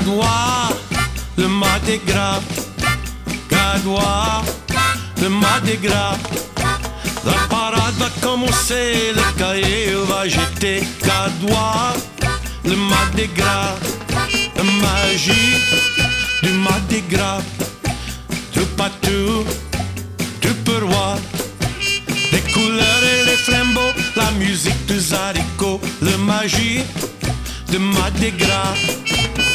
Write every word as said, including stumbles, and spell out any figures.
Gadois, le Mardi Gras. Gadois, le Mardi Gras. La parade va commencer, le cahier va jeter. Gadois, le Mardi Gras. La magie du Mardi Gras. Tout partout, tu peux voir les couleurs et les flambeaux, la musique des haricots, la magie du Mardi Gras.